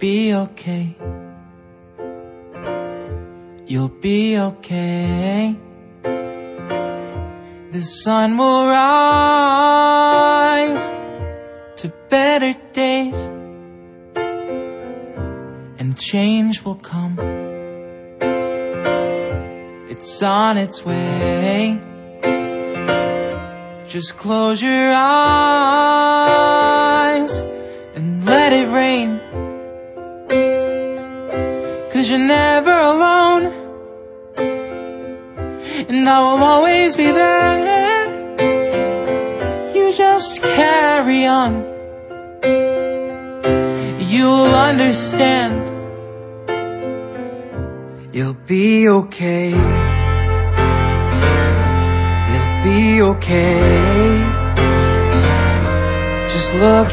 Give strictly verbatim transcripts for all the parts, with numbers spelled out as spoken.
be okay. You'll be okay. The sun will rise to better days, and change will come. It's on its way. Just close your eyes and let it rain, 'cause you're never alone, and I will always be there. You just carry on. You'll understand. You'll be okay. You'll be okay. Just look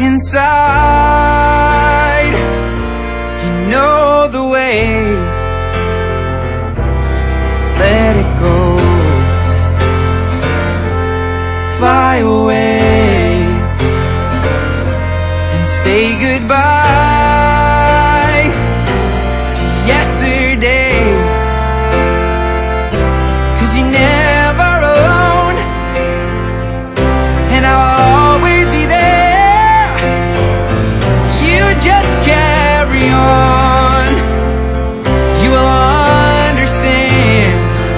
inside. You know the way. Let it go. Fly away and say goodbye to yesterday, 'cause you're never alone, and I'll always be there. You just carry on. You will understand.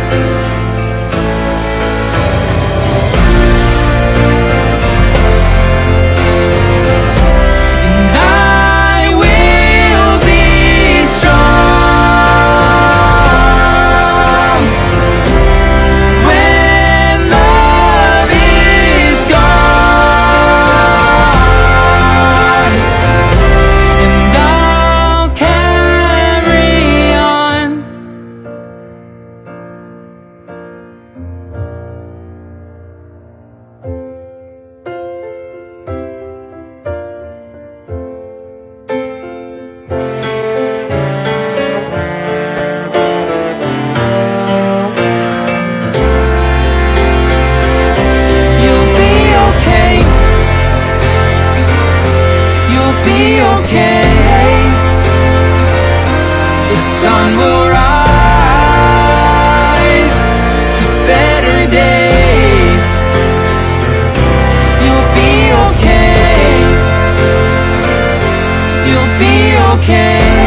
Be okay. The sun will rise to better days. You'll be okay. You'll be okay.